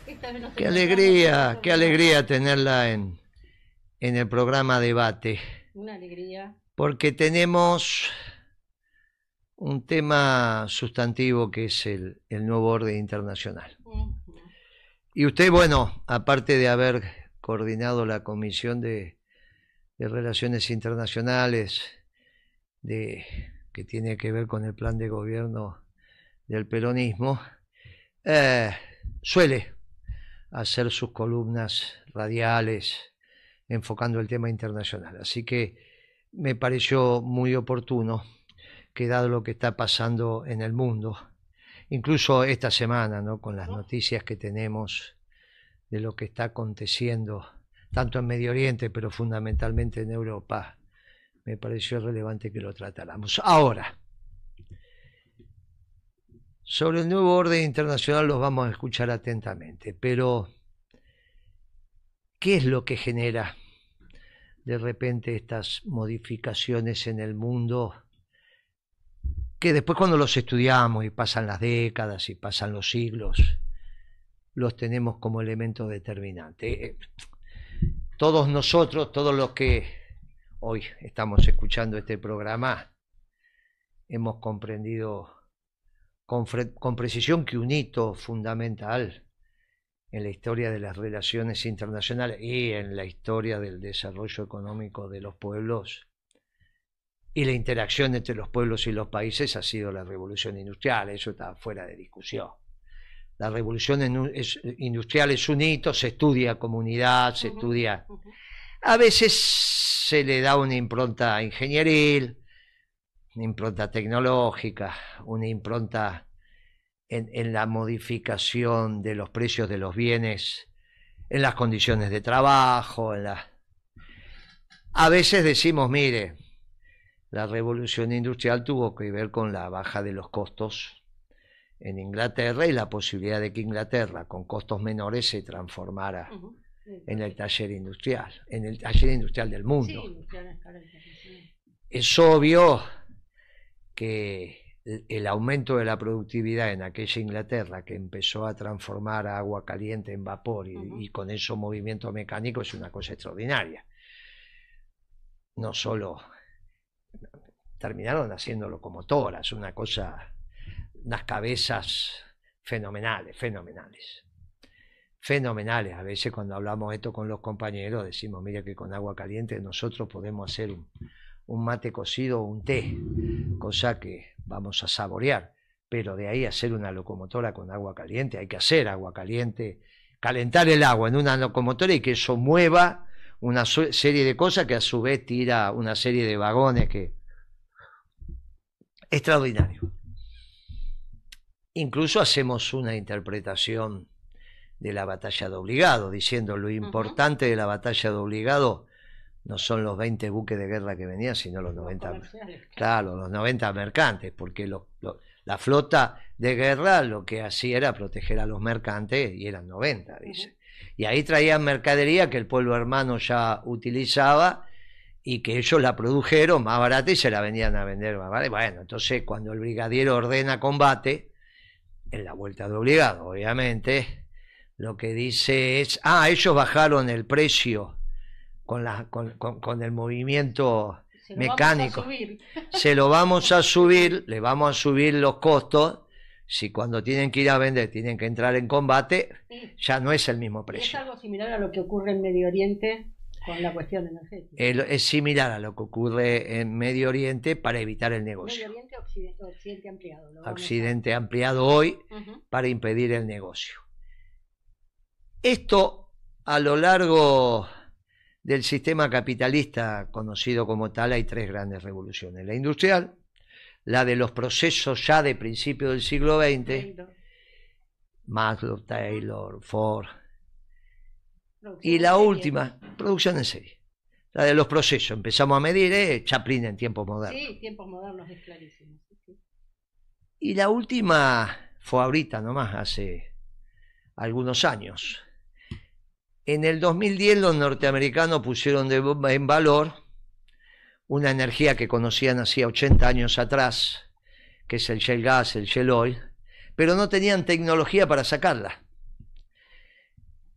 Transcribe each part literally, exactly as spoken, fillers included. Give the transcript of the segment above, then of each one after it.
Esta vez nos Qué encontramos alegría, con qué una- alegría tenerla en, en el programa Debate, Una alegría. porque tenemos un tema sustantivo que es el, el nuevo orden internacional. Ujú. Y usted, bueno, aparte de haber coordinado la Comisión de, de Relaciones Internacionales, de, que tiene que ver con el plan de gobierno del peronismo, eh, suele hacer sus columnas radiales enfocando el tema internacional. Así que me pareció muy oportuno que dado lo que está pasando en el mundo, incluso esta semana, ¿no?, con las noticias que tenemos de lo que está aconteciendo, tanto en Medio Oriente, pero fundamentalmente en Europa, me pareció relevante que lo tratáramos. Ahora, sobre el nuevo orden internacional los vamos a escuchar atentamente, pero ¿qué es lo que genera de repente estas modificaciones en el mundo? Que después cuando los estudiamos y pasan las décadas y pasan los siglos, los tenemos como elemento determinante. Todos nosotros, todos los que hoy estamos escuchando este programa, hemos comprendido con, con precisión que un hito fundamental en la historia de las relaciones internacionales y en la historia del desarrollo económico de los pueblos y la interacción entre los pueblos y los países ha sido la revolución industrial. Eso está fuera de discusión. La revolución industrial es un hito, se estudia comunidad, se uh-huh, estudia... Uh-huh. A veces se le da una impronta ingenieril, una impronta tecnológica, una impronta en, en la modificación de los precios de los bienes, en las condiciones de trabajo, en la... A veces decimos, mire, la revolución industrial tuvo que ver con la baja de los costos en Inglaterra y la posibilidad de que Inglaterra, con costos menores, se transformara uh-huh. en el taller industrial, en el taller industrial del mundo. Sí, es obvio que el aumento de la productividad en aquella Inglaterra que empezó a transformar agua caliente en vapor y, uh-huh. y con eso movimiento mecánico es una cosa extraordinaria. No solo terminaron haciendo locomotoras, una cosa, unas cabezas fenomenales, fenomenales. Fenomenales. A veces cuando hablamos esto con los compañeros decimos, mira que con agua caliente nosotros podemos hacer un, un mate cocido o un té, cosa que vamos a saborear, pero de ahí hacer una locomotora con agua caliente, hay que hacer agua caliente, calentar el agua en una locomotora y que eso mueva una serie de cosas que a su vez tira una serie de vagones que... Extraordinario. Incluso hacemos una interpretación de la batalla de Obligado, diciendo lo importante uh-huh. de la batalla de Obligado no son los veinte buques de guerra que venían, sino los noventa, claro, los noventa mercantes, porque lo, lo, la flota de guerra lo que hacía era proteger a los mercantes y eran noventa, dice. Uh-huh. Y ahí traían mercadería que el pueblo hermano ya utilizaba y que ellos la produjeron más barata y se la venían a vender más barata. Bueno, entonces cuando el brigadiero ordena combate, en la vuelta de Obligado, obviamente, lo que dice es, ah, ellos bajaron el precio con, la, con, con, con el movimiento se mecánico, se lo vamos a subir, le vamos a subir los costos, si cuando tienen que ir a vender tienen que entrar en combate, sí. ya no es el mismo precio. Es algo similar a lo que ocurre en Medio Oriente con la cuestión energética. El, es similar a lo que ocurre en Medio Oriente para evitar el negocio. Medio Oriente, Occidente, Occidente ampliado. Lo Occidente a... ampliado hoy uh-huh. para impedir el negocio. Esto a lo largo del sistema capitalista conocido como tal hay tres grandes revoluciones. La industrial, la de los procesos ya de principios del siglo veinte, Maslow, Taylor, Ford, y la última, producción en serie, la de los procesos. Empezamos a medir, eh, Chaplin en tiempos modernos. Sí, tiempos modernos es clarísimo. Sí. Y la última fue ahorita nomás, hace algunos años. En el dos mil diez los norteamericanos pusieron de, en valor una energía que conocían hacía ochenta años atrás, que es el shale gas, el shale oil, pero no tenían tecnología para sacarla.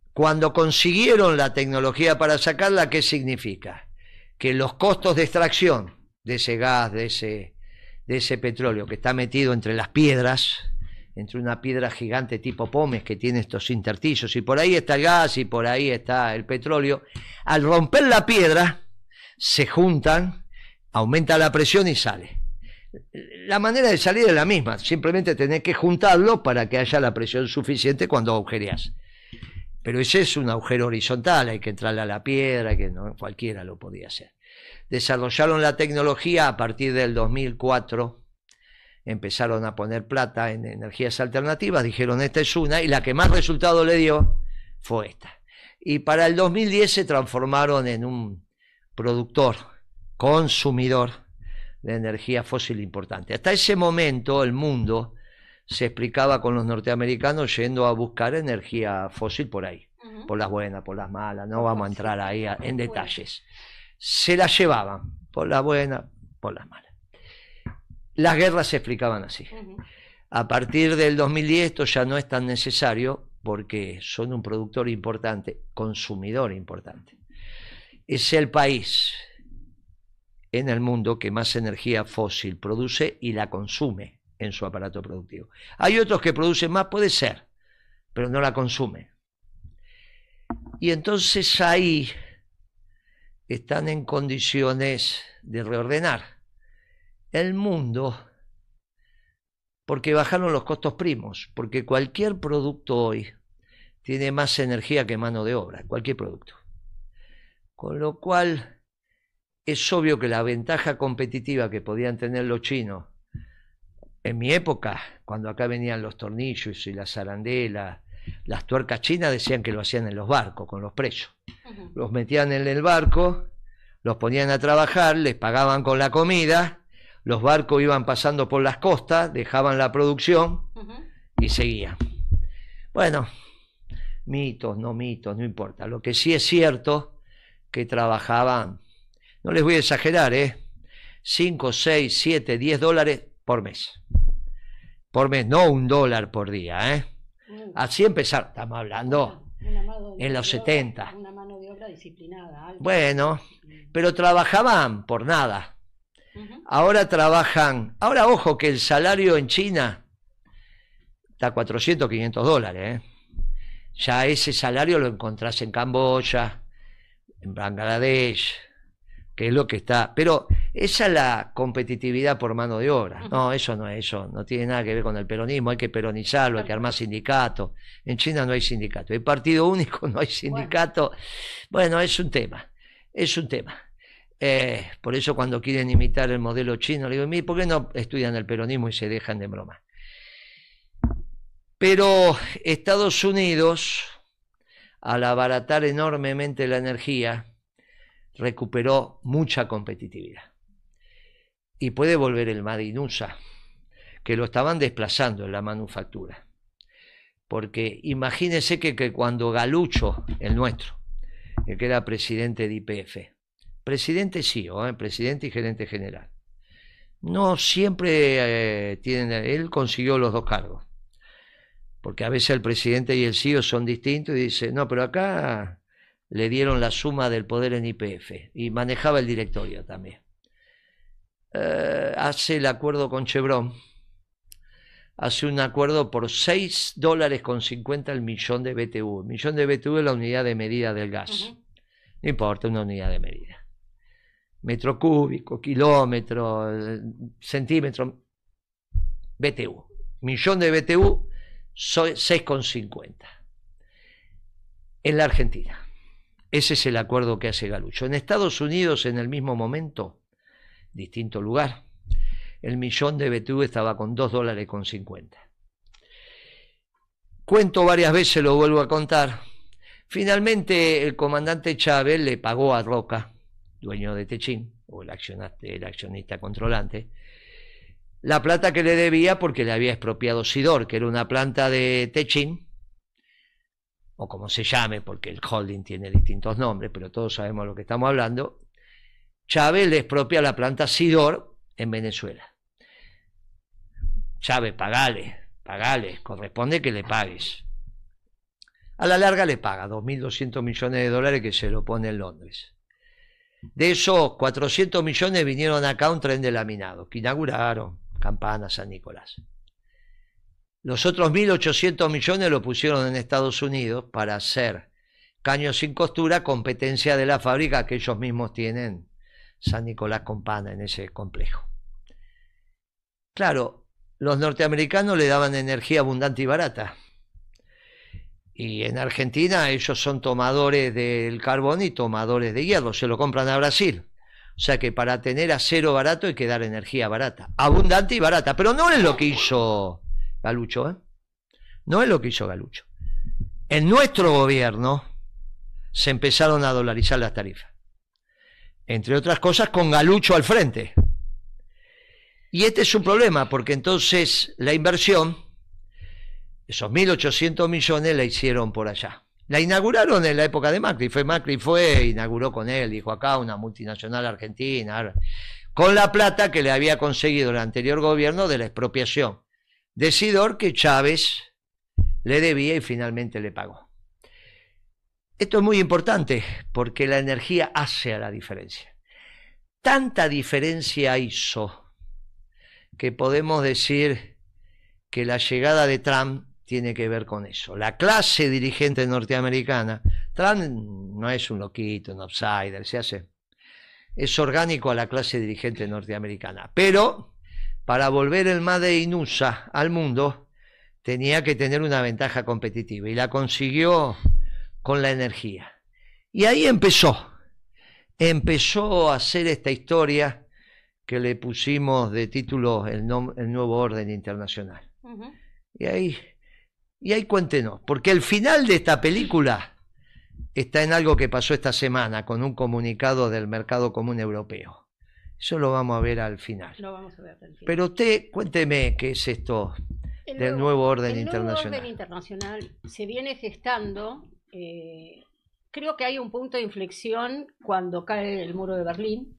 Cuando consiguieron la tecnología para sacarla, ¿qué significa? Que los costos de extracción de ese gas, de ese, de ese petróleo que está metido entre las piedras, entre una piedra gigante tipo pómez que tiene estos intersticios, y por ahí está el gas y por ahí está el petróleo, al romper la piedra se juntan, aumenta la presión y sale. La manera de salir es la misma, simplemente tenés que juntarlo para que haya la presión suficiente cuando agujereás. Pero ese es un agujero horizontal, hay que entrarle a la piedra, que no cualquiera lo podía hacer. Desarrollaron la tecnología a partir del dos mil cuatro, empezaron a poner plata en energías alternativas, dijeron esta es una, y la que más resultado le dio fue esta. Y para el dos mil diez se transformaron en un productor, consumidor de energía fósil importante. Hasta ese momento el mundo se explicaba con los norteamericanos yendo a buscar energía fósil por ahí, uh-huh. por las buenas, por las malas, no vamos a entrar ahí a, en detalles. Se las llevaban, por las buenas, por las malas. Las guerras se explicaban así. Uh-huh. A partir del dos mil diez esto ya no es tan necesario porque son un productor importante, consumidor importante. Es el país en el mundo que más energía fósil produce y la consume en su aparato productivo. Hay otros que producen más, puede ser, pero no la consumen. Y entonces ahí están en condiciones de reordenar el mundo, porque bajaron los costos primos, porque cualquier producto hoy tiene más energía que mano de obra, cualquier producto. Con lo cual es obvio que la ventaja competitiva que podían tener los chinos en mi época, cuando acá venían los tornillos y las arandelas, las tuercas chinas decían que lo hacían en los barcos, con los presos. Uh-huh. Los metían en el barco, los ponían a trabajar, les pagaban con la comida, los barcos iban pasando por las costas, dejaban la producción uh-huh. y seguían. Bueno, mitos, no mitos, no importa. Lo que sí es cierto, que trabajaban, no les voy a exagerar, ¿eh? cinco, seis, siete, diez dólares por mes. Por mes, no un dólar por día, ¿eh? Mm. Así empezaron, estamos hablando una, una en los setenta. Obra, una mano de obra disciplinada. Algo. Bueno, pero trabajaban por nada. Uh-huh. Ahora trabajan, ahora ojo que el salario en China está a cuatrocientos, quinientos dólares, ¿eh? Ya ese salario lo encontrás en Camboya, en Bangladesh, que es lo que está, pero esa es la competitividad por mano de obra. No, eso no es eso, no tiene nada que ver con el peronismo, hay que peronizarlo, hay que armar sindicatos. En China no hay sindicato, hay partido único, no hay sindicato. Bueno, es un tema, es un tema. Eh, por eso cuando quieren imitar el modelo chino, le digo, ¿por qué no estudian el peronismo y se dejan de broma? Pero Estados Unidos, al abaratar enormemente la energía, recuperó mucha competitividad. Y puede volver el Made in U S A, que lo estaban desplazando en la manufactura. Porque imagínense que, que cuando Galucho, el nuestro, el que era presidente de Y P F, presidente C E O, ¿eh? presidente y gerente general, no siempre eh, tienen, él consiguió los dos cargos. Porque a veces el presidente y el C E O son distintos y dice, no, pero acá le dieron la suma del poder en Y P F y manejaba el directorio también. Eh, hace el acuerdo con Chevron, hace un acuerdo por seis dólares con cincuenta el millón de B T U. El millón de B T U es la unidad de medida del gas. Uh-huh. No importa, una unidad de medida. Metro cúbico, kilómetro, centímetro, B T U. Millón de B T U, seis con cincuenta. En la Argentina. Ese es el acuerdo que hace Galucho. En Estados Unidos, en el mismo momento, distinto lugar, el millón de B T U estaba con dos dólares con cincuenta. Cuento varias veces, lo vuelvo a contar. Finalmente, el comandante Chávez le pagó a Roca, dueño de Techín, o el accionista, el accionista controlante, la plata que le debía porque le había expropiado Sidor, que era una planta de Techín, o como se llame, porque el holding tiene distintos nombres, pero todos sabemos lo que estamos hablando. Chávez le expropia la planta Sidor en Venezuela. Chávez, pagale, pagale, corresponde que le pagues. A la larga le paga dos mil doscientos millones de dólares que se lo pone en Londres. De esos cuatrocientos millones vinieron acá a un tren de laminado, que inauguraron, Campana, San Nicolás. Los otros mil ochocientos millones lo pusieron en Estados Unidos para hacer caños sin costura, competencia de la fábrica que ellos mismos tienen, San Nicolás Campana, en ese complejo. Claro, los norteamericanos le daban energía abundante y barata. Y en Argentina ellos son tomadores del carbón y tomadores de hierro, se lo compran a Brasil. O sea que para tener acero barato hay que dar energía barata, abundante y barata. Pero no es lo que hizo Galucho, ¿eh? No es lo que hizo Galucho. En nuestro gobierno se empezaron a dolarizar las tarifas. Entre otras cosas con Galucho al frente. Y este es un problema, porque entonces la inversión, esos mil ochocientos millones la hicieron por allá. La inauguraron en la época de Macri, fue Macri fue, inauguró con él, dijo acá una multinacional argentina, con la plata que le había conseguido el anterior gobierno de la expropiación de Sidor, que Chávez le debía y finalmente le pagó. Esto es muy importante porque la energía hace a la diferencia. Tanta diferencia hizo que podemos decir que la llegada de Trump tiene que ver con eso. La clase dirigente norteamericana, Trump no es un loquito, un outsider, se hace, es orgánico a la clase dirigente norteamericana. Pero para volver el Made in U S A al mundo, tenía que tener una ventaja competitiva y la consiguió con la energía. Y ahí empezó, empezó a hacer esta historia que le pusimos de título el, nom el nuevo orden internacional. Uh-huh. Y ahí, y ahí cuéntenos, porque el final de esta película está en algo que pasó esta semana con un comunicado del Mercado Común Europeo. Eso lo vamos a ver al final. Lo vamos a ver al final. Pero usted, cuénteme qué es esto el del nuevo, nuevo orden el internacional. El nuevo orden internacional se viene gestando, eh, creo que hay un punto de inflexión cuando cae el muro de Berlín,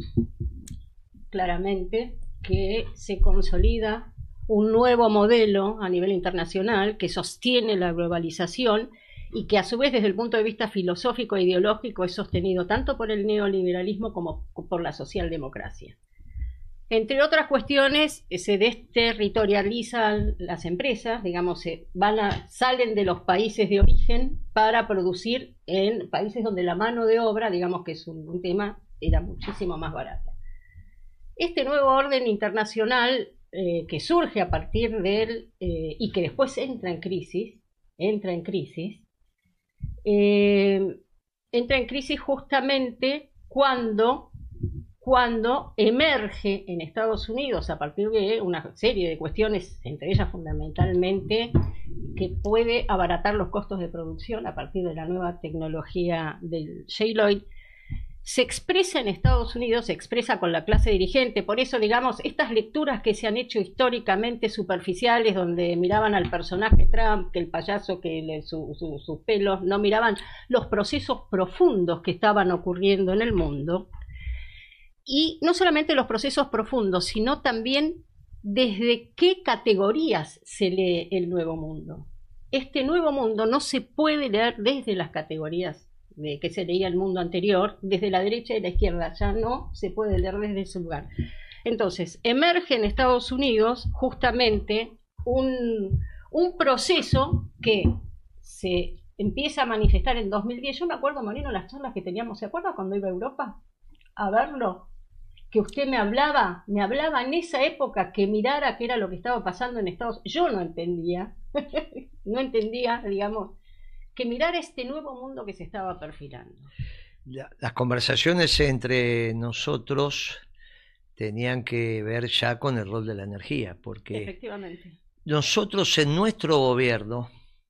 claramente, que se consolida un nuevo modelo a nivel internacional que sostiene la globalización y que a su vez desde el punto de vista filosófico e ideológico es sostenido tanto por el neoliberalismo como por la socialdemocracia. Entre otras cuestiones, se desterritorializan las empresas, digamos, se van a, salen de los países de origen para producir en países donde la mano de obra, digamos que es un, un tema, era muchísimo más barata. Este nuevo orden internacional eh, que surge a partir de él eh, y que después entra en crisis, entra en crisis, eh, entra en crisis justamente cuando, cuando emerge en Estados Unidos a partir de una serie de cuestiones, entre ellas fundamentalmente que puede abaratar los costos de producción a partir de la nueva tecnología del shale oil. Se expresa en Estados Unidos, se expresa con la clase dirigente, por eso, digamos, estas lecturas que se han hecho históricamente superficiales, donde miraban al personaje Trump, que el payaso, que le, su, su, sus pelos, no miraban los procesos profundos que estaban ocurriendo en el mundo, y no solamente los procesos profundos, sino también desde qué categorías se lee el nuevo mundo. Este nuevo mundo no se puede leer desde las categorías de que se leía el mundo anterior, desde la derecha y la izquierda, ya no se puede leer desde ese lugar. Entonces, emerge en Estados Unidos justamente un, un proceso que se empieza a manifestar en dos mil diez. Yo me acuerdo, Moreno, las charlas que teníamos, ¿se acuerda cuando iba a Europa a verlo? Que usted me hablaba, me hablaba en esa época que mirara qué era lo que estaba pasando en Estados Unidos. Yo no entendía, no entendía, digamos, que mirar este nuevo mundo que se estaba perfilando. Las conversaciones entre nosotros tenían que ver ya con el rol de la energía, porque efectivamente nosotros en nuestro gobierno,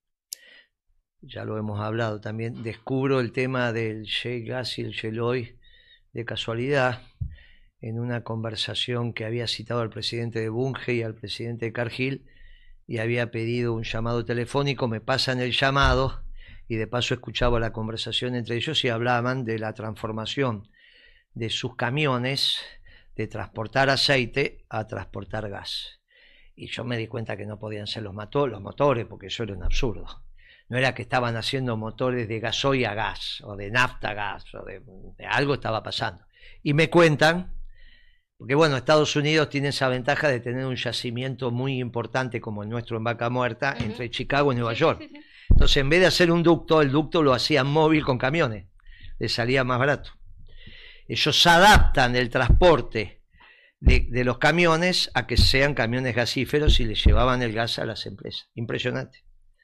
ya lo hemos hablado también, descubro el tema del shale gas y el shale oil de casualidad en una conversación que había citado al presidente de Bunge y al presidente de Cargill y había pedido un llamado telefónico. Me pasan el llamado y de paso escuchaba la conversación entre ellos y hablaban de la transformación de sus camiones de transportar aceite a transportar gas. Y yo me di cuenta que no podían ser los, los motores, porque eso era un absurdo. no era que estaban haciendo motores de gasoil a gas, o de nafta a gas, o de, de algo estaba pasando. Y me cuentan, porque bueno, Estados Unidos tiene esa ventaja de tener un yacimiento muy importante como el nuestro en Vaca Muerta, uh-huh. entre Chicago y Nueva sí, York. Sí, sí, sí. Entonces, en vez de hacer un ducto, el ducto lo hacían móvil con camiones, les salía más barato. Ellos adaptan el transporte de, de los camiones a que sean camiones gasíferos y les llevaban el gas a las empresas. Impresionante.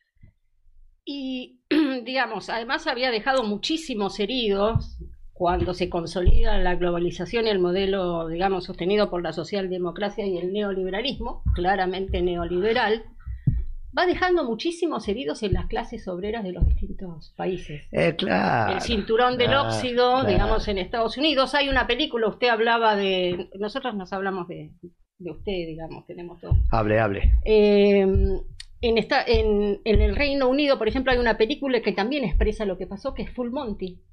Y, digamos, además había dejado muchísimos heridos cuando se consolida la globalización y el modelo, digamos, sostenido por la socialdemocracia y el neoliberalismo, claramente neoliberal, va dejando muchísimos heridos en las clases obreras de los distintos países. Eh, claro, el cinturón del claro, óxido, claro. digamos, en Estados Unidos. Hay una película, usted hablaba de... Nosotros nos hablamos de, de usted, digamos, tenemos todo. Hable, hable. Eh, en, esta, en, en el Reino Unido, por ejemplo, hay una película que también expresa lo que pasó, que es Full Monty,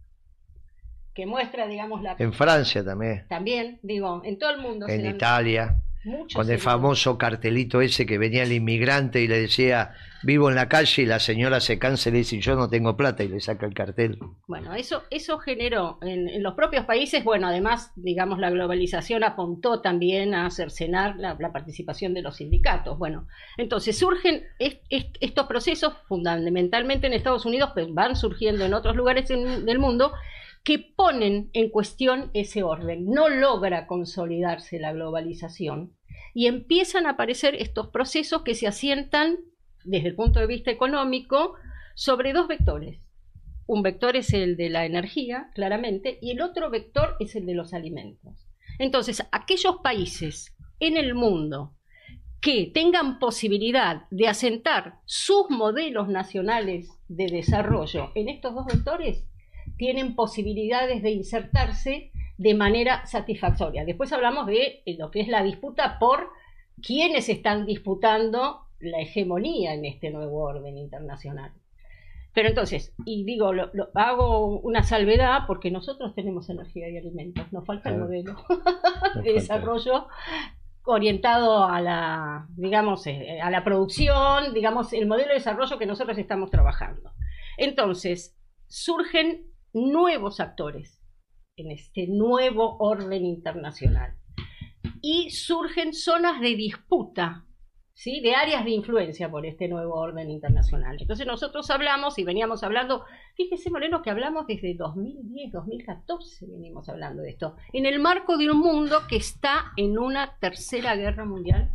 que muestra, digamos, la... En Francia también. También, digo, en todo el mundo. En Italia. Con el famoso cartelito ese que venía el inmigrante y le decía, vivo en la calle, y la señora se cansa y le dice, yo no tengo plata, y le saca el cartel. Bueno, eso, eso generó en, en los propios países, bueno, además, digamos, la globalización apuntó también a cercenar la, la participación de los sindicatos. Bueno, entonces surgen est, est, estos procesos, fundamentalmente en Estados Unidos, pues van surgiendo en otros lugares en, del mundo, que ponen en cuestión ese orden. No logra consolidarse la globalización y empiezan a aparecer estos procesos que se asientan desde el punto de vista económico sobre dos vectores. Un vector es el de la energía, claramente, y el otro vector es el de los alimentos. Entonces, aquellos países en el mundo que tengan posibilidad de asentar sus modelos nacionales de desarrollo en estos dos vectores, tienen posibilidades de insertarse de manera satisfactoria. Después hablamos de lo que es la disputa por quiénes están disputando la hegemonía en este nuevo orden internacional. Pero entonces, y digo, lo, lo, hago una salvedad porque nosotros tenemos energía y alimentos, nos falta el modelo de desarrollo orientado a la, digamos, a la producción, digamos, el modelo de desarrollo que nosotros estamos trabajando. Entonces, surgen nuevos actores en este nuevo orden internacional y surgen zonas de disputa, ¿sí?, de áreas de influencia por este nuevo orden internacional. Entonces nosotros hablamos y veníamos hablando, fíjese Moreno que hablamos desde dos mil diez, dos mil catorce venimos hablando de esto, en el marco de un mundo que está en una tercera guerra mundial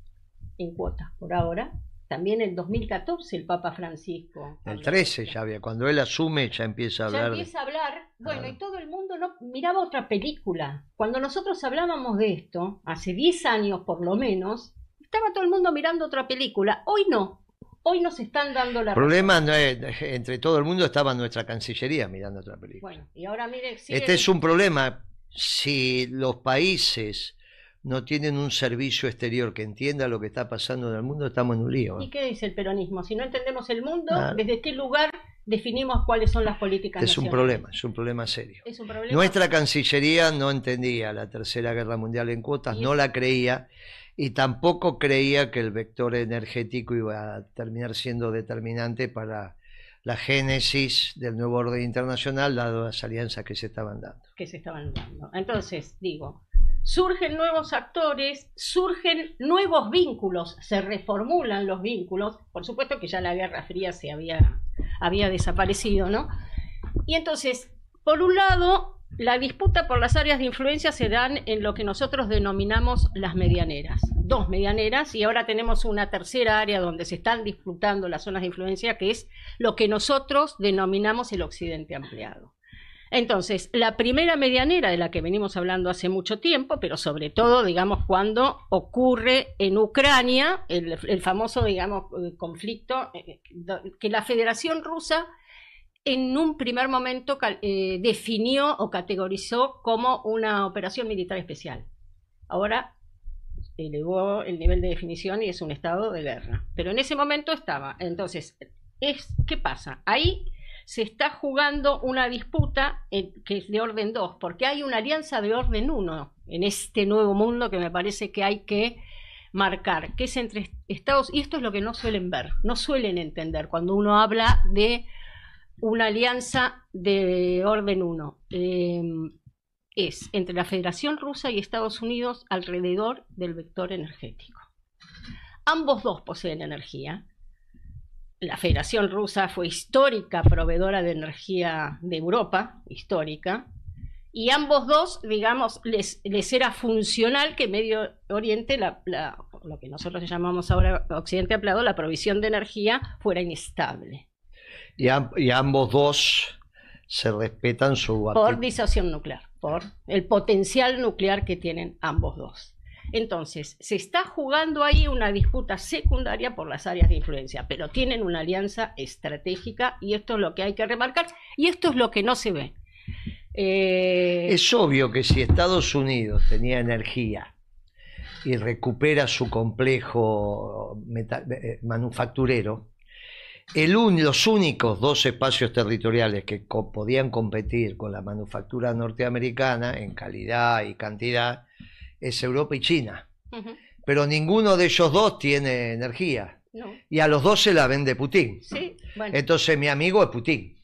en cuotas por ahora. También en dos mil catorce el Papa Francisco. El trece ya había, cuando él asume ya empieza a hablar. Ya empieza a hablar, bueno, ah. y todo el mundo no miraba otra película. Cuando nosotros hablábamos de esto, hace diez años por lo menos, estaba todo el mundo mirando otra película. Hoy no, hoy nos están dando la... El problema no es, entre todo el mundo estaba nuestra Cancillería mirando otra película. Bueno, y ahora mire... Este es un problema, si los países no tienen un servicio exterior que entienda lo que está pasando en el mundo, estamos en un lío. ¿Y qué dice el peronismo? Si no entendemos el mundo, claro. ¿desde qué lugar definimos cuáles son las políticas este nacionales? Es un problema, es un problema serio. ¿Es un problema? Nuestra Cancillería no entendía la Tercera Guerra Mundial en cuotas, no la creía, y tampoco creía que el vector energético iba a terminar siendo determinante para la génesis del nuevo orden internacional, dado las alianzas que se estaban dando. Que se estaban dando. Entonces, digo... surgen nuevos actores, surgen nuevos vínculos, se reformulan los vínculos, por supuesto que ya la Guerra Fría se había, había desaparecido, ¿no? Y entonces, por un lado, la disputa por las áreas de influencia se dan en lo que nosotros denominamos las medianeras, dos medianeras, y ahora tenemos una tercera área donde se están disputando las zonas de influencia, que es lo que nosotros denominamos el occidente ampliado. Entonces, la primera medianera de la que venimos hablando hace mucho tiempo, pero sobre todo, digamos, cuando ocurre en Ucrania el, el famoso, digamos, conflicto eh, que la Federación Rusa en un primer momento eh, definió o categorizó como una operación militar especial. Ahora elevó el nivel de definición y es un estado de guerra. Pero en ese momento estaba. Entonces, es, ¿qué pasa? Ahí se está jugando una disputa en, que es de orden dos, porque hay una alianza de orden uno en este nuevo mundo que me parece que hay que marcar, que es entre Estados, y esto es lo que no suelen ver, no suelen entender cuando uno habla de una alianza de orden uno, eh, es entre la Federación Rusa y Estados Unidos alrededor del vector energético. Ambos dos poseen energía. La Federación Rusa fue histórica proveedora de energía de Europa, histórica, y ambos dos, digamos, les, les era funcional que Medio Oriente, la, la, lo que nosotros llamamos ahora Occidente ampliado, la provisión de energía fuera inestable. Y, a, y ambos dos se respetan su... Por disuasión nuclear, por el potencial nuclear que tienen ambos dos. Entonces, se está jugando ahí una disputa secundaria por las áreas de influencia, pero tienen una alianza estratégica y esto es lo que hay que remarcar y esto es lo que no se ve. Eh... Es obvio que si Estados Unidos tenía energía y recupera su complejo metal, eh, manufacturero, el un, los únicos dos espacios territoriales que co podían competir con la manufactura norteamericana en calidad y cantidad es Europa y China. Uh-huh. Pero ninguno de ellos dos tiene energía. No. Y a los dos se la vende Putin. Sí, bueno. Entonces mi amigo es Putin.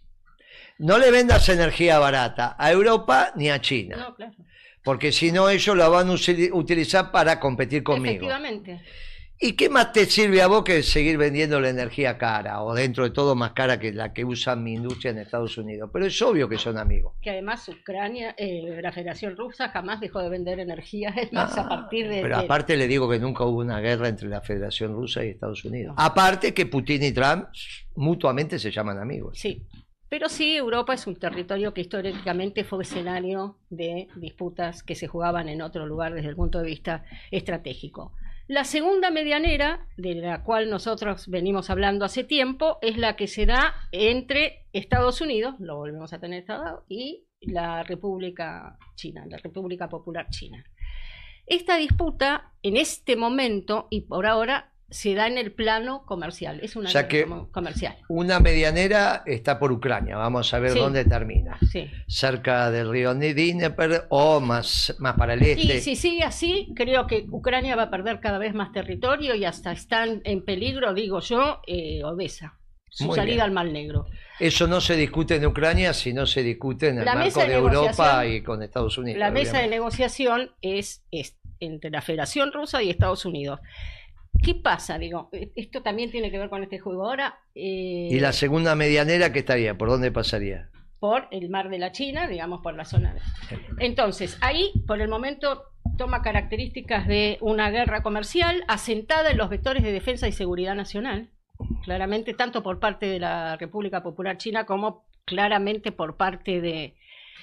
No le vendas energía barata a Europa ni a China. No, claro. Porque si no ellos la van a utilizar para competir conmigo. Efectivamente. ¿Y qué más te sirve a vos que seguir vendiendo la energía cara, o dentro de todo más cara que la que usa mi industria en Estados Unidos? Pero es obvio que son amigos. Que además Ucrania, eh, la Federación Rusa jamás dejó de vender energía, es más, ah, a partir de... Pero de... aparte le digo que nunca hubo una guerra entre la Federación Rusa y Estados Unidos. No. Aparte que Putin y Trump mutuamente se llaman amigos. Sí, pero sí, Europa es un territorio que históricamente fue escenario de disputas que se jugaban en otro lugar desde el punto de vista estratégico. La segunda medianera, de la cual nosotros venimos hablando hace tiempo, es la que se da entre Estados Unidos, lo volvemos a tener Estado, y la República China, la República Popular China. Esta disputa, en este momento y por ahora, se da en el plano comercial, es una o sea que comercial. Una medianera está por Ucrania, vamos a ver sí. dónde termina. Sí. Cerca del río Dnieper o más, más para el este. Y si sigue así, creo que Ucrania va a perder cada vez más territorio y hasta están en peligro, digo yo, eh, Odessa, su Muy salida bien. al Mar Negro. Eso no se discute en Ucrania, sino se discute en el la marco de, de Europa y con Estados Unidos. La obviamente. mesa de negociación es, es entre la Federación Rusa y Estados Unidos. ¿Qué pasa? Digo, esto también tiene que ver con este juego ahora. Eh, ¿Y la segunda medianera qué estaría? ¿Por dónde pasaría? Por el mar de la China, digamos, por la zona de... Entonces, ahí, por el momento, toma características de una guerra comercial asentada en los vectores de defensa y seguridad nacional, claramente, tanto por parte de la República Popular China como claramente por parte de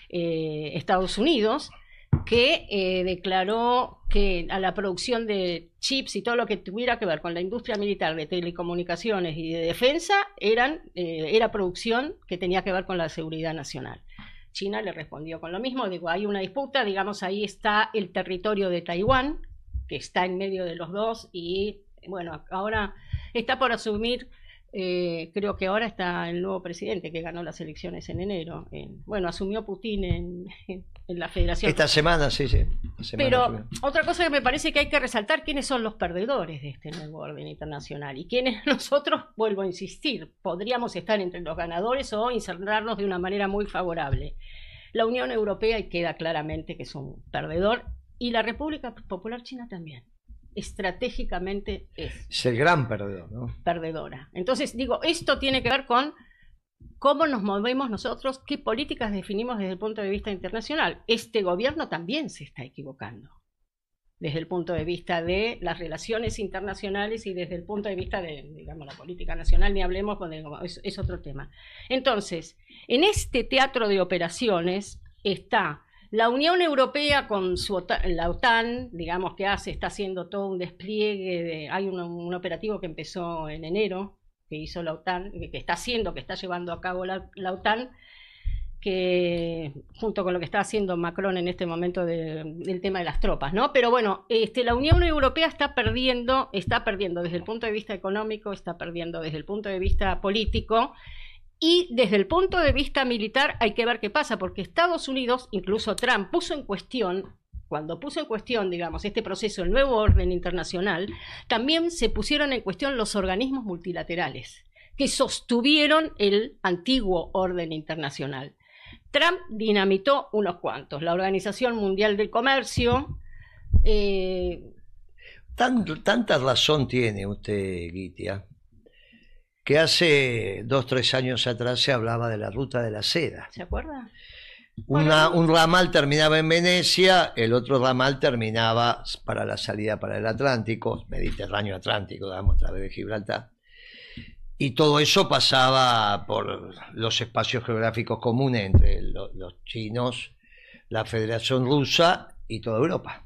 eh, Estados Unidos, que eh, declaró que a la producción de chips y todo lo que tuviera que ver con la industria militar de telecomunicaciones y de defensa eran, eh, era producción que tenía que ver con la seguridad nacional. China le respondió con lo mismo, digo, hay una disputa, digamos, ahí está el territorio de Taiwán, que está en medio de los dos y, bueno, ahora está por asumir... Eh, creo que ahora está el nuevo presidente que ganó las elecciones en enero. En, bueno, asumió Putin en, en, en la Federación. Esta semana, sí, sí. Semana Pero asumió. Otra cosa que me parece que hay que resaltar, quiénes son los perdedores de este nuevo orden internacional y quiénes nosotros, vuelvo a insistir, podríamos estar entre los ganadores o insertarnos de una manera muy favorable. La Unión Europea, y queda claramente que es un perdedor, y la República Popular China también. Estratégicamente es, es el gran perdedor, ¿no? Perdedora. Entonces, digo, esto tiene que ver con cómo nos movemos nosotros, qué políticas definimos desde el punto de vista internacional. Este gobierno también se está equivocando desde el punto de vista de las relaciones internacionales y desde el punto de vista de, digamos, la política nacional, ni hablemos, porque es, es otro tema. Entonces, en este teatro de operaciones está... La Unión Europea con su OTAN, la OTAN, digamos que hace, está haciendo todo un despliegue, de, hay un, un operativo que empezó en enero, que hizo la OTAN, que está haciendo, que está llevando a cabo la, la OTAN, que junto con lo que está haciendo Macron en este momento de, del tema de las tropas, ¿no? Pero bueno, este, la Unión Europea está perdiendo, está perdiendo desde el punto de vista económico, está perdiendo desde el punto de vista político. Y desde el punto de vista militar hay que ver qué pasa, porque Estados Unidos, incluso Trump, puso en cuestión cuando puso en cuestión, digamos, este proceso, el nuevo orden internacional, también se pusieron en cuestión los organismos multilaterales que sostuvieron el antiguo orden internacional. Trump dinamitó unos cuantos, la Organización Mundial del Comercio. Eh... Tan, tanta razón tiene usted, Gitia, que hace dos, tres años atrás se hablaba de la ruta de la seda. ¿Se acuerda? Una, un ramal terminaba en Venecia, el otro ramal terminaba para la salida para el Atlántico, Mediterráneo Atlántico, digamos, a través de Gibraltar. Y todo eso pasaba por los espacios geográficos comunes entre los, los chinos, la Federación Rusa y toda Europa.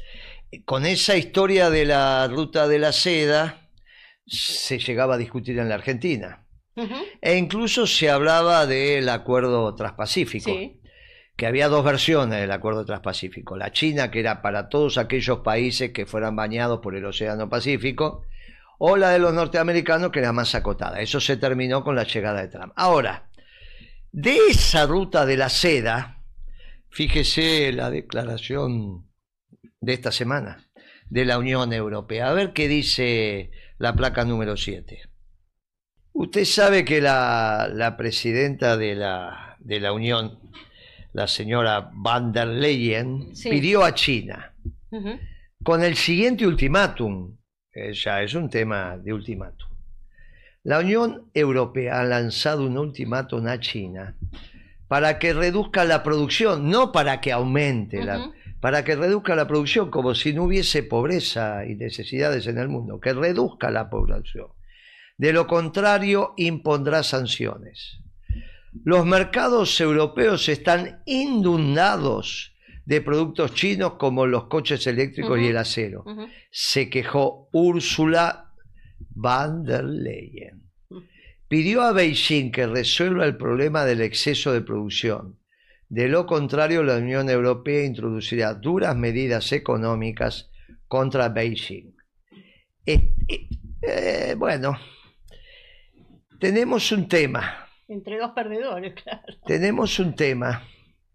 Con esa historia de la ruta de la seda se llegaba a discutir en la Argentina. Uh-huh. E incluso se hablaba del acuerdo transpacífico. Sí. Que había dos versiones del acuerdo transpacífico. La China, que era para todos aquellos países que fueran bañados por el Océano Pacífico, o la de los norteamericanos, que era más acotada. Eso se terminó con la llegada de Trump. Ahora, de esa ruta de la seda, fíjese la declaración de esta semana de la Unión Europea. A ver qué dice la placa número siete. Usted sabe que la, la presidenta de la, de la Unión, la señora Van der Leyen, sí, pidió a China, uh-huh, con el siguiente ultimátum. Eh, ya es un tema de ultimátum. La Unión Europea ha lanzado un ultimátum a China para que reduzca la producción, no para que aumente, uh-huh, la, para que reduzca la producción, como si no hubiese pobreza y necesidades en el mundo, que reduzca la población. De lo contrario, impondrá sanciones. Los mercados europeos están inundados de productos chinos como los coches eléctricos, uh-huh, y el acero. Uh-huh. Se quejó Ursula von der Leyen. Pidió a Beijing que resuelva el problema del exceso de producción. De lo contrario, la Unión Europea introducirá duras medidas económicas contra Beijing. Eh, eh, eh, bueno, tenemos un tema. Entre dos perdedores, claro. Tenemos un tema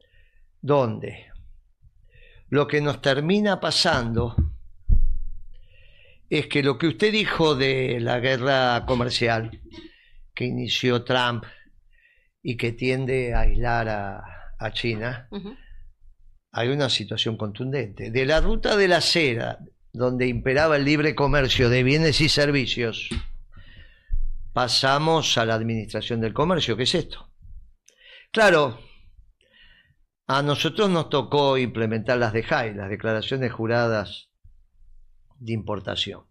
donde lo que nos termina pasando es que lo que usted dijo de la guerra comercial que inició Trump y que tiende a aislar a, a China, uh-huh, hay una situación contundente. De la ruta de la seda, donde imperaba el libre comercio de bienes y servicios, pasamos a la administración del comercio. ¿Qué es esto? Claro, a nosotros nos tocó implementar las D J I, las declaraciones juradas de importación.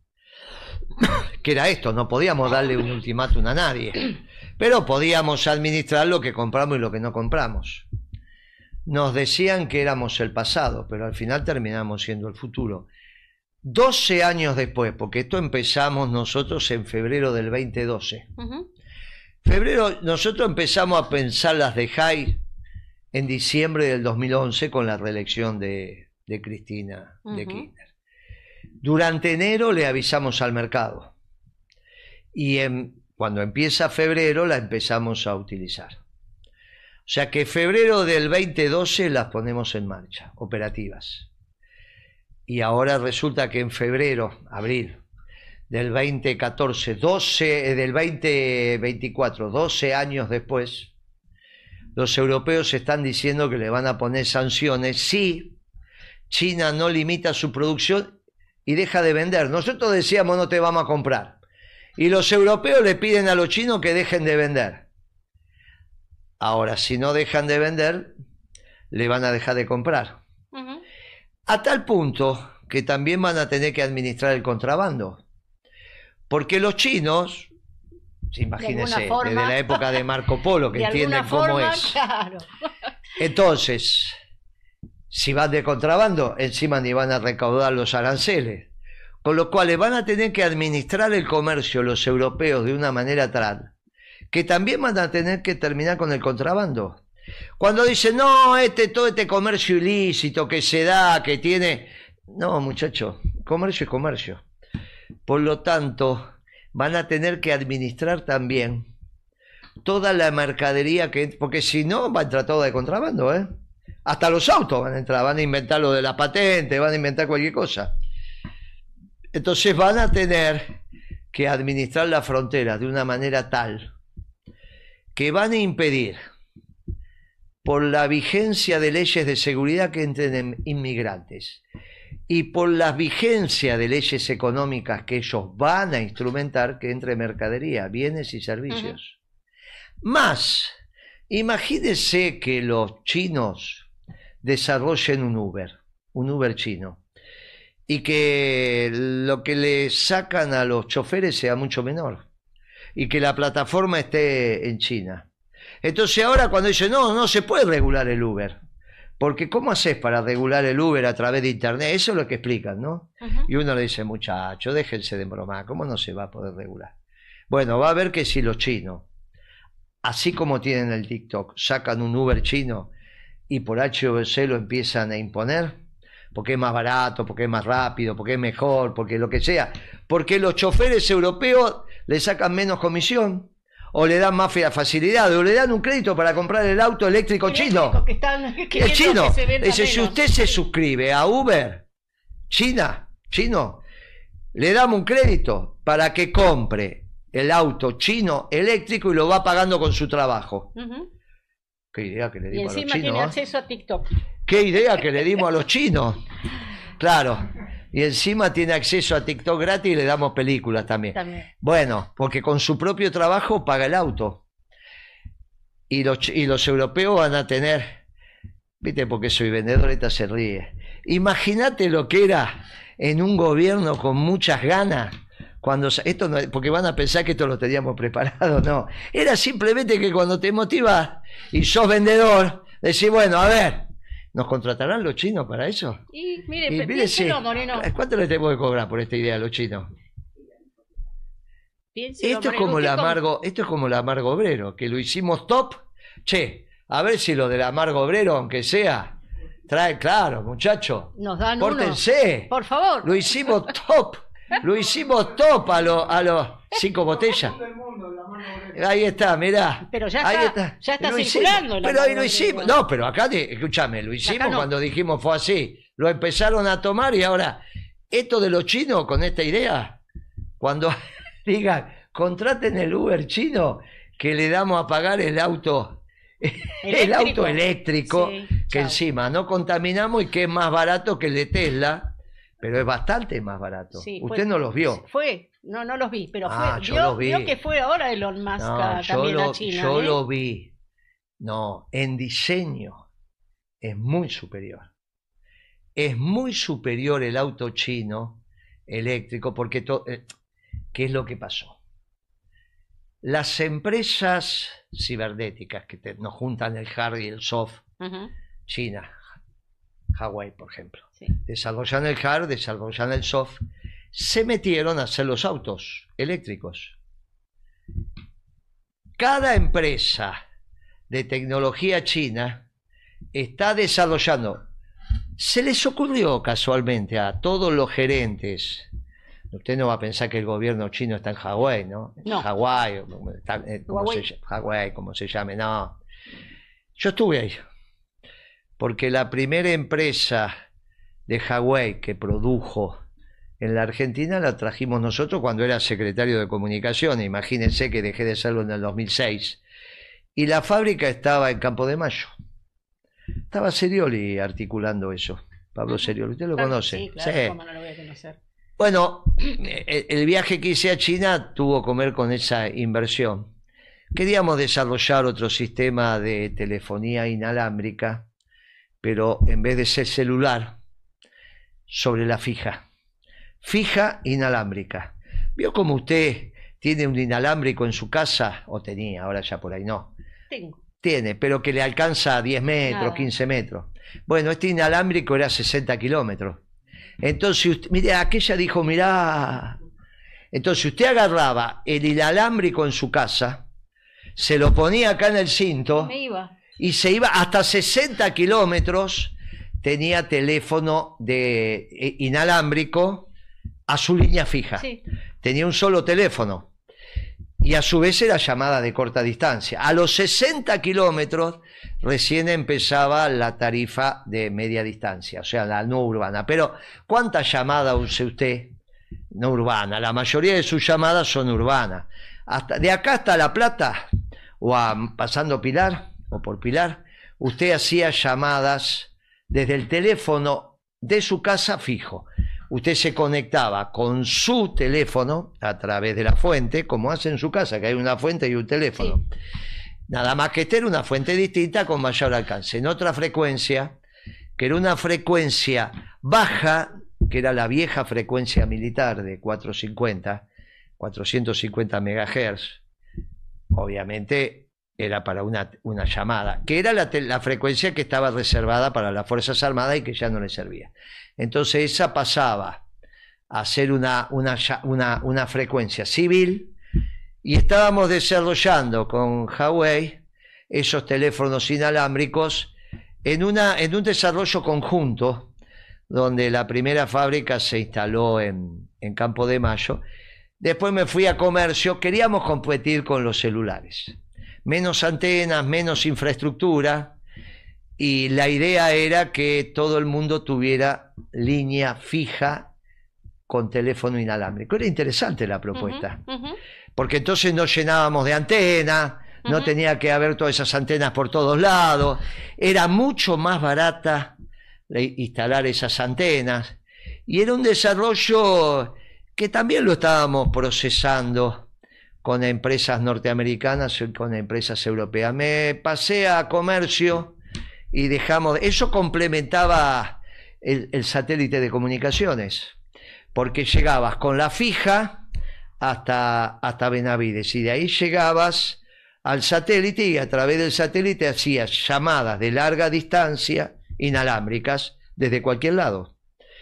Que era esto, no podíamos darle un ultimátum a nadie, pero podíamos administrar lo que compramos y lo que no compramos. Nos decían que éramos el pasado, pero al final terminamos siendo el futuro. doce años después, porque esto empezamos nosotros en febrero del veinte doce. Uh-huh. Febrero, nosotros empezamos a pensar las de J A I en diciembre del dos mil once con la reelección de, de Cristina, uh-huh, de Kirchner. Durante enero le avisamos al mercado y en, cuando empieza febrero la empezamos a utilizar. O sea que febrero del veinte doce las ponemos en marcha, operativas. Y ahora resulta que en febrero, abril del veinte catorce, doce, del veinte veinticuatro, doce años después, los europeos están diciendo que le van a poner sanciones si China no limita su producción y deja de vender. Nosotros decíamos no te vamos a comprar. Y los europeos le piden a los chinos que dejen de vender. Ahora, si no dejan de vender, le van a dejar de comprar. Uh-huh. A tal punto que también van a tener que administrar el contrabando. Porque los chinos, imagínense, de desde la época de Marco Polo, que entienden cómo forma, es. Claro. Entonces, si van de contrabando, encima ni van a recaudar los aranceles. Con lo cual van a tener que administrar el comercio los europeos de una manera tal que también van a tener que terminar con el contrabando. Cuando dicen, no, este, todo este comercio ilícito que se da, que tiene... No, muchachos, comercio es comercio. Por lo tanto, van a tener que administrar también toda la mercadería que... Porque si no, va a entrar todo de contrabando, ¿eh? Hasta los autos van a entrar, van a inventar lo de la patente, van a inventar cualquier cosa. Entonces van a tener que administrar la frontera de una manera tal que van a impedir, por la vigencia de leyes de seguridad, que entren inmigrantes, y por la vigencia de leyes económicas que ellos van a instrumentar, que entre mercadería, bienes y servicios. Uh-huh. Más, imagínense que los chinos desarrollen un Uber, un Uber chino, y que lo que le sacan a los choferes sea mucho menor, y que la plataforma esté en China. Entonces ahora cuando dicen, no, no se puede regular el Uber, porque ¿cómo haces para regular el Uber a través de internet? Eso es lo que explican, ¿no? Uh-huh. Y uno le dice, muchachos, déjense de bromar, ¿cómo no se va a poder regular? Bueno, va a ver que si los chinos, así como tienen el TikTok, sacan un Uber chino y por H V C lo empiezan a imponer, porque es más barato, porque es más rápido, porque es mejor, porque lo que sea, porque los choferes europeos le sacan menos comisión, o le dan más facilidad, o le dan un crédito para comprar el auto eléctrico chino. Que están, que es chino. Que Dice, si usted se suscribe a Uber, China, chino, le damos un crédito para que compre el auto chino eléctrico y lo va pagando con su trabajo. Uh-huh. Qué idea que le dimos a los chinos. Y encima tiene acceso a TikTok. Qué idea que le dimos a los chinos. Claro. Y encima tiene acceso a TikTok gratis y le damos películas también. también. Bueno, porque con su propio trabajo paga el auto. Y los, y los europeos van a tener, viste, porque soy vendedor, esta se ríe. Imagínate lo que era en un gobierno con muchas ganas, cuando esto no, porque van a pensar que esto lo teníamos preparado, no. Era simplemente que cuando te motivas y sos vendedor, decís, bueno, a ver, ¿nos contratarán los chinos para eso? Y mire, y, mire si, Moreno. ¿Cuánto le tenemos que cobrar por esta idea a los chinos? Piénselo, esto, Moreno, es como el amargo, esto es como el amargo obrero, que lo hicimos top. Che, a ver si lo del amargo obrero, aunque sea, trae, claro, muchacho. Nos dan pórtense. Uno. Por favor. Lo hicimos top. Lo hicimos top a los a los cinco botellas. Ahí está, mirá. Pero ya ahí está, está. Ya está lo circulando. Hicimos, pero ahí lo hicimos. No, pero acá, escúchame, lo hicimos no. Cuando dijimos fue así. Lo empezaron a tomar y ahora, esto de los chinos con esta idea, cuando digan, contraten el Uber chino, que le damos a pagar el auto, eléctrico. el auto eléctrico, sí, que chao. Encima no contaminamos y que es más barato que el de Tesla. Pero es bastante más barato. Sí, Usted fue, no los vio. Fue, no, no los vi, pero ah, fue, yo vio, los vi. vio que fue ahora Elon Musk no, también lo, a China. Yo ¿eh? lo vi. No, en diseño es muy superior. Es muy superior el auto chino eléctrico, porque to, eh, ¿qué es lo que pasó? Las empresas cibernéticas que te, nos juntan el hard y el soft, uh-huh. China, Huawei, por ejemplo, sí. Desarrollan el hard, desarrollan el soft, se metieron a hacer los autos eléctricos. Cada empresa de tecnología china está desarrollando. Se les ocurrió casualmente a todos los gerentes. Usted no va a pensar que el gobierno chino está en Hawái, ¿no? No. Hawái, está, eh, como se, Hawái, como se llame, no. Yo estuve ahí. Porque la primera empresa de Hawái que produjo en la Argentina la trajimos nosotros cuando era secretario de Comunicaciones. Imagínense que dejé de serlo en el dos mil seis. Y la fábrica estaba en Campo de Mayo. Estaba Serioli articulando eso. Pablo Serioli, ¿usted lo claro, conoce? Sí, claro, sí. ¿Cómo no lo voy a conocer? Bueno, el viaje que hice a China tuvo que ver con esa inversión. Queríamos desarrollar otro sistema de telefonía inalámbrica, pero en vez de ser celular, sobre la fija. Fija inalámbrica. ¿Vio como usted tiene un inalámbrico en su casa? O tenía, ahora ya por ahí no. Tengo. Tiene, pero que le alcanza a diez metros, Nada. quince metros. Bueno, este inalámbrico era sesenta kilómetros. Entonces, usted, mire, aquella dijo, mirá. Entonces usted agarraba el inalámbrico en su casa, se lo ponía acá en el cinto. Me iba. Y se iba hasta sesenta kilómetros, tenía teléfono de eh, inalámbrico a su línea fija. Sí. Tenía un solo teléfono. y a su vez era llamada de corta distancia. A los sesenta kilómetros recién empezaba la tarifa de media distancia, o sea, la no urbana. Pero, ¿cuántas llamadas usa usted? No urbana. La mayoría de sus llamadas son urbanas. Hasta, de acá hasta La Plata, o a, pasando Pilar, o por Pilar, usted hacía llamadas desde el teléfono de su casa fijo. Usted se conectaba con su teléfono a través de la fuente, como hace en su casa, que hay una fuente y un teléfono. Sí. Nada más que esta era una fuente distinta con mayor alcance. En otra frecuencia, que era una frecuencia baja, que era la vieja frecuencia militar de cuatrocientos cincuenta, cuatrocientos cincuenta megahertz, obviamente era para una, una llamada, que era la, la frecuencia que estaba reservada para las Fuerzas Armadas y que ya no le servía. Entonces esa pasaba a ser una, una, una, una frecuencia civil, y estábamos desarrollando con Huawei esos teléfonos inalámbricos en, una, en un desarrollo conjunto, donde la primera fábrica se instaló en, en Campo de Mayo. Después me fui a comercio, queríamos competir con los celulares. Menos antenas, menos infraestructura, y la idea era que todo el mundo tuviera línea fija con teléfono inalámbrico. Era interesante la propuesta, uh-huh, uh-huh. porque entonces no llenábamos de antenas, uh-huh. no tenía que haber todas esas antenas por todos lados, era mucho más barata instalar esas antenas, y era un desarrollo que también lo estábamos procesando con empresas norteamericanas y con empresas europeas. Me pasé a comercio y dejamos, eso complementaba el, el satélite de comunicaciones, porque llegabas con la fija hasta, hasta Benavides, y de ahí llegabas al satélite, y a través del satélite hacías llamadas de larga distancia inalámbricas desde cualquier lado.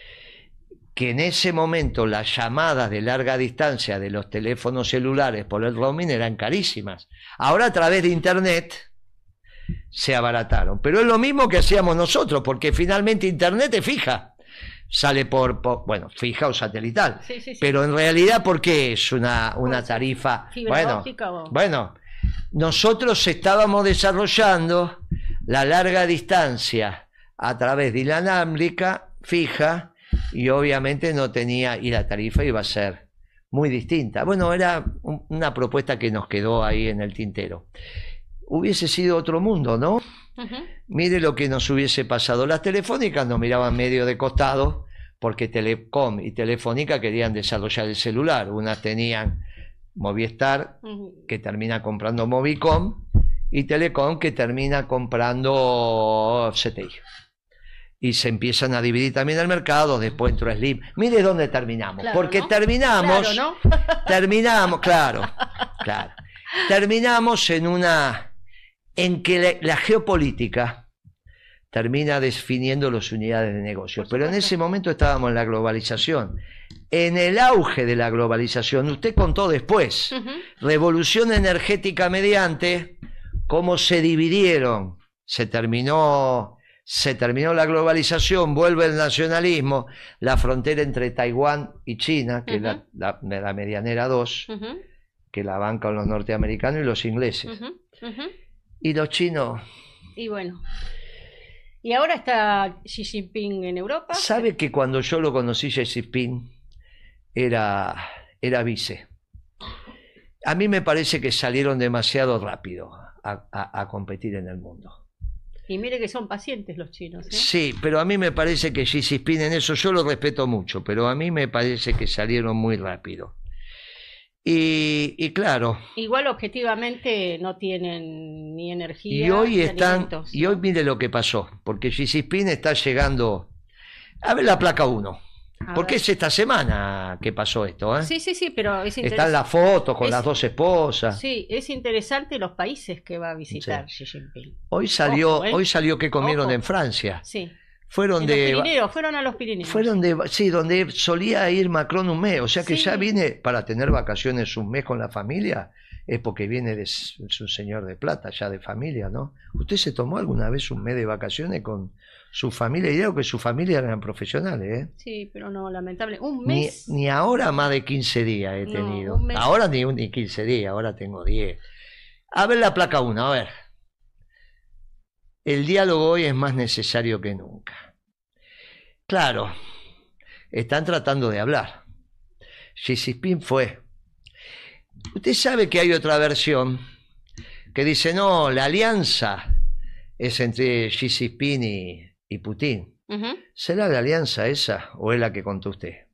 Que en ese momento las llamadas de larga distancia de los teléfonos celulares por el roaming eran carísimas. Ahora a través de internet se abarataron, pero es lo mismo que hacíamos nosotros, porque finalmente internet es fija, sale por, por bueno, fija o satelital, sí, sí, sí. Pero en realidad, ¿por qué es una, una tarifa? Bueno, o... bueno, nosotros estábamos desarrollando la larga distancia a través de inalámbrica fija, y obviamente no tenía, y la tarifa iba a ser muy distinta. Bueno, era un, una propuesta que nos quedó ahí en el tintero. Hubiese sido otro mundo, ¿no? Uh-huh. Mire lo que nos hubiese pasado. Las telefónicas nos miraban medio de costado, porque Telecom y Telefónica querían desarrollar el celular. Unas tenían Movistar, uh-huh. que termina comprando Movicom, y Telecom, que termina comprando C T I. Y se empiezan a dividir también el mercado. Después entró Slim. Mire dónde terminamos, claro, porque ¿no? terminamos, claro, ¿no? terminamos, claro, claro, terminamos en una, en que la, la geopolítica termina definiendo las unidades de negocio. Pero en ese momento estábamos en la globalización, en el auge de la globalización. Usted contó después, uh-huh. revolución energética mediante, cómo se dividieron, se terminó... Se terminó la globalización, vuelve el nacionalismo, la frontera entre Taiwán y China, que uh-huh. es la, la, la medianera dos, uh-huh. que la bancan los norteamericanos y los ingleses. Uh-huh. Uh-huh. Y los chinos... Y bueno, y ahora está Xi Jinping en Europa. ¿Sabe que cuando yo lo conocí, Xi Jinping era, era vice? A mí me parece que salieron demasiado rápido a, a, a competir en el mundo. Y mire que son pacientes los chinos, ¿eh? Sí, pero a mí me parece que Xi Jinping, en eso yo lo respeto mucho, pero a mí me parece que salieron muy rápido. Y, y claro... Igual objetivamente no tienen ni energía y hoy ni están alimentos, Y hoy mire lo que pasó, porque Xi Jinping está llegando... A ver la placa uno. Porque es esta semana que pasó esto, ¿eh? Sí, sí, sí, pero es interesante. Están las fotos con es, las dos esposas. Sí, es interesante los países que va a visitar sí. Xi Jinping. Hoy salió, Ojo, ¿eh? hoy salió que comieron Ojo. en Francia. Sí. Fueron en de los Pirineos, fueron a los Pirineos. Fueron de, sí, donde solía ir Macron un mes, o sea que sí. ya viene para tener vacaciones un mes con la familia es porque viene de, es un señor de plata, ya de familia, ¿no? ¿Usted se tomó alguna vez un mes de vacaciones con su familia? Y digo que su familia eran profesionales, ¿eh? Sí, pero no, lamentable. Un Ni, mes. ni ahora más de quince días he No, tenido. un mes. Ahora ni, ni quince días, ahora tengo diez. A ver la placa uno, a ver. El diálogo hoy es más necesario que nunca. Claro, están tratando de hablar. Xi Jinping fue. Usted sabe que hay otra versión que dice, no, la alianza es entre Xi Jinping y, y Putin. Uh-huh. ¿Será la alianza esa o es la que contó usted?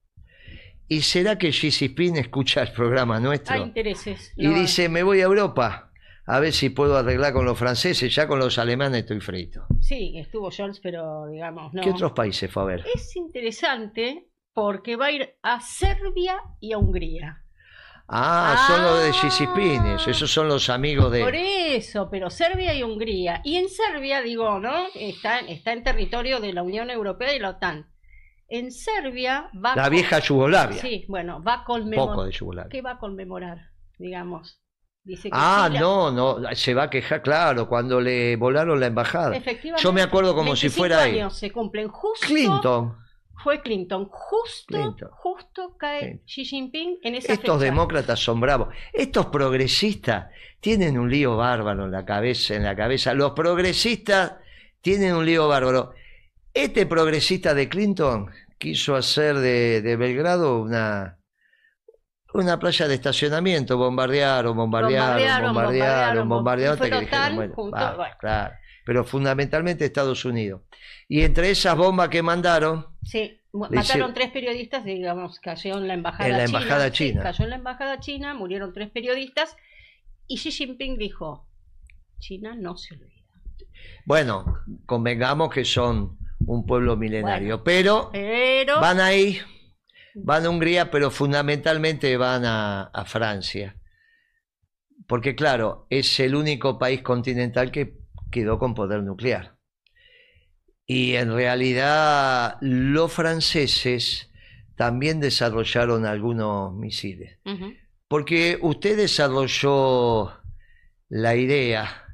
¿Y será que Xi Jinping escucha el programa nuestro? Hay intereses. Y no dice, me voy a Europa a ver si puedo arreglar con los franceses, ya con los alemanes estoy frito. Sí, estuvo Scholz, pero digamos, no. ¿Qué otros países fue a ver? Es interesante porque va a ir a Serbia y a Hungría. Ah, Ah. son los de Xi Jinping, esos son los amigos de... Por eso, pero Serbia y Hungría. Y en Serbia, digo, ¿no? Está, está en territorio de la Unión Europea y la OTAN. En Serbia va La con- vieja Yugoslavia. Sí, bueno, va a conmemorar. Poco de Yugoslavia. ¿Qué va a conmemorar? Digamos. Dice que Ah, sí, la- no, no, se va a quejar, claro, cuando le volaron la embajada. Efectivamente. Yo me acuerdo como si veinticinco fuera ahí. años se cumplen justo. Clinton. Fue Clinton. Justo, Clinton. justo cae Clinton. Xi Jinping en esa Estos fecha. demócratas son bravos. Estos progresistas tienen un lío bárbaro en la cabeza, en la cabeza. Los progresistas tienen un lío bárbaro. Este progresista de Clinton quiso hacer de, de Belgrado una, una playa de estacionamiento. Bombardearon, bombardearon, Bombardearon, bombardearon, bombardearon, bombardearon, y fue hasta que dijeron, tan bueno, junto- va, bueno. claro. Pero fundamentalmente Estados Unidos. Y entre esas bombas que mandaron, Sí, mu- Le mataron hice- tres periodistas, digamos, cayó en la embajada En la china. embajada Sí, china. cayó en la embajada china, murieron tres periodistas y Xi Jinping dijo, China no se olvida. bueno, convengamos que son un pueblo milenario, Bueno. pero Pero van ahí, van a Hungría, pero fundamentalmente van a, a Francia. Porque claro, es el único país continental que quedó con poder nuclear. Y en realidad los franceses también desarrollaron algunos misiles. Ujú. Porque usted desarrolló la idea,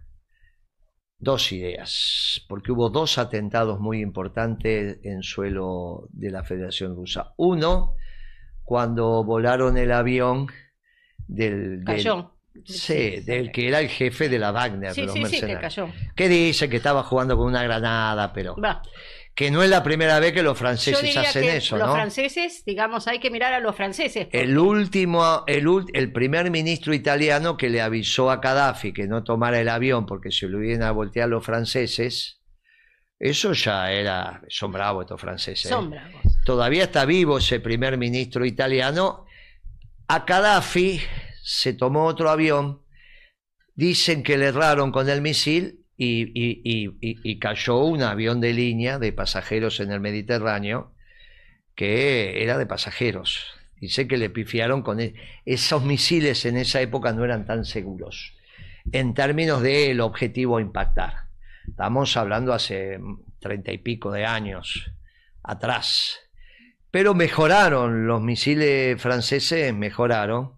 dos ideas, porque hubo dos atentados muy importantes en suelo de la Federación Rusa. Uno, cuando volaron el avión del... del- Cayó. sí, del que era el jefe de la Wagner, de Sí, los sí, sí, que mercenarios. cayó. Que dice que estaba jugando con una granada, pero Va. que no es la primera vez que los Yo franceses diría hacen que eso, los ¿no? franceses, digamos, hay que mirar a los franceses. porque- El último, el, ul- el primer ministro italiano que le avisó a Gaddafi que no tomara el avión porque se lo iban a voltear los franceses, eso ya era, son bravos estos franceses. ¿eh? Son bravos. Todavía está vivo ese primer ministro italiano. A Gaddafi se tomó otro avión, dicen que le erraron con el misil y, y- y- y- y cayó un avión de línea de pasajeros en el Mediterráneo que era de pasajeros. Dice que le pifiaron con él. Esos misiles en esa época no eran tan seguros en términos del objetivo a impactar. Estamos hablando hace treinta y pico de años atrás. Pero mejoraron, los misiles franceses mejoraron.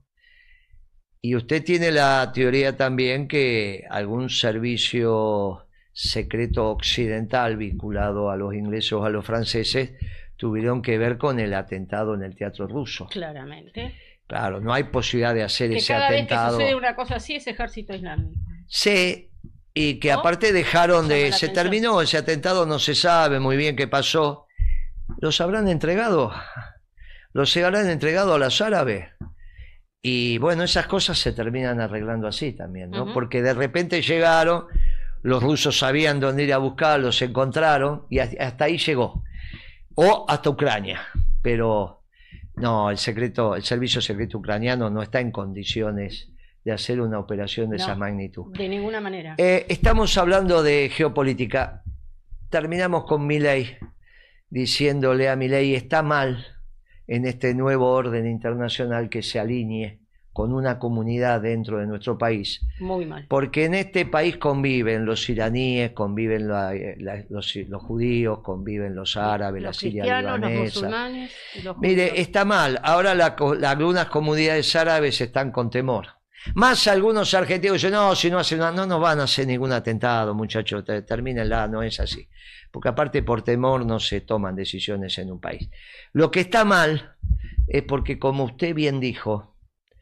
Y usted tiene la teoría también que algún servicio secreto occidental vinculado a los ingleses o a los franceses tuvieron que ver con el atentado en el Teatro Ruso. Claramente. Claro, no hay posibilidad de hacer Que ese cada atentado. vez que sucede una cosa así es ejército islámico. Sí, y que ¿No? aparte dejaron Llama de... la Se atención. terminó ese atentado, no se sabe muy bien qué pasó. ¿Los habrán entregado? ¿Los habrán entregado a los árabes? Y bueno, esas cosas se terminan arreglando así también, ¿no? Ujú. Porque de repente llegaron, los rusos sabían dónde ir a buscar, los encontraron y hasta ahí llegó. O hasta Ucrania. Pero no, el secreto, el servicio secreto ucraniano no está en condiciones de hacer una operación de No. esa magnitud. De ninguna manera. Eh, estamos hablando de geopolítica. Terminamos con Milei diciéndole a Milei está mal en este nuevo orden internacional que se alinee con una comunidad dentro de nuestro país, Muy mal. porque en este país conviven los iraníes, conviven la- la- los, los judíos, conviven los árabes, la Los Siria cristianos, los libanesa. musulmanes y los Mire, judíos. está mal. Ahora la co- la- algunas comunidades árabes están con temor. Más algunos argentinos dicen, no, si no hacen nada, no nos van a hacer ningún atentado, muchachos, termínenla, no es así. Porque aparte por temor no se toman decisiones en un país. Lo que está mal es porque, como usted bien dijo,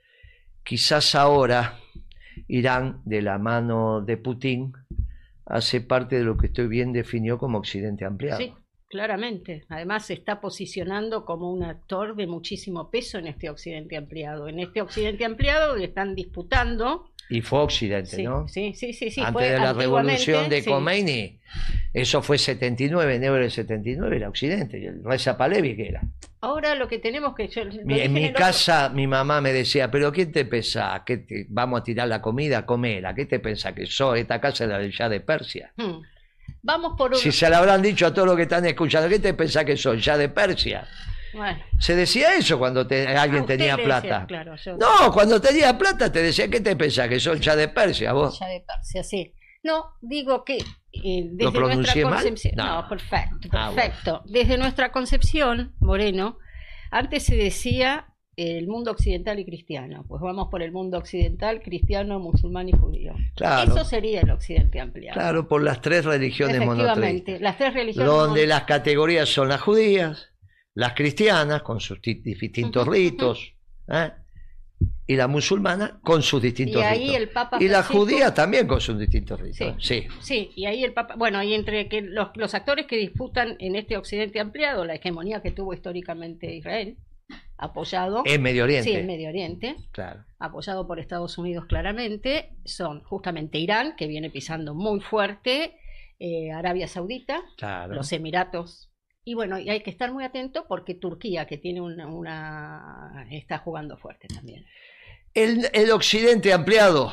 quizás ahora Irán, de la mano de Putin, hace parte de lo que usted bien definió como Occidente ampliado. Sí, claramente. Además se está posicionando como un actor de muchísimo peso en este Occidente ampliado. En este Occidente ampliado están disputando... Y fue Occidente, sí, ¿no? Sí, sí, sí. sí Antes fue de la revolución de sí. Khomeini, eso fue setenta y nueve, enero del setenta y nueve era Occidente, y el Reza Pahlavi, ¿qué era? Ahora lo que tenemos que... Yo, mi, en mi en casa otro... mi mamá me decía, pero ¿quién te pensás? ¿Que te, vamos a tirar la comida? Comela. ¿Qué te pensás? ¿Que soy esta casa es la del Shah de Persia? Hmm. Vamos por un... Si se la habrán dicho a todos los que están escuchando, ¿qué te pensás que soy? ¿Shah de Persia? Bueno. Se decía eso cuando te, alguien tenía plata. Decía, claro, yo... No, cuando tenía plata te decía, ¿qué te pensás? ¿Que soy Shah de Persia vos? Shah de Persia, sí. No, digo que eh, desde ¿Lo pronuncié nuestra concepción... mal? No. no, perfecto, Ah, perfecto. bueno. Desde nuestra concepción, Moreno, antes se decía el mundo occidental y cristiano. Pues vamos por el mundo occidental, cristiano, musulmán y judío. Claro. Eso sería el occidente ampliado. Claro, por las tres religiones monoteístas. Las tres religiones donde mon... las categorías son las judías, las cristianas con sus distintos uh-huh, ritos, uh-huh. ¿eh? y la musulmana con sus distintos y ahí ritos. El Papa y la Francisco... judía también con sus distintos ritos. Sí, sí. sí, y ahí el Papa, bueno, y entre que los, los actores que disputan en este occidente ampliado, la hegemonía que tuvo históricamente Israel, apoyado en Medio Oriente. Sí, en Medio Oriente, claro. apoyado por Estados Unidos claramente, son justamente Irán, que viene pisando muy fuerte, eh, Arabia Saudita, claro. los Emiratos. Y bueno, y hay que estar muy atento porque Turquía, que tiene una, una está jugando fuerte también. El, el occidente ampliado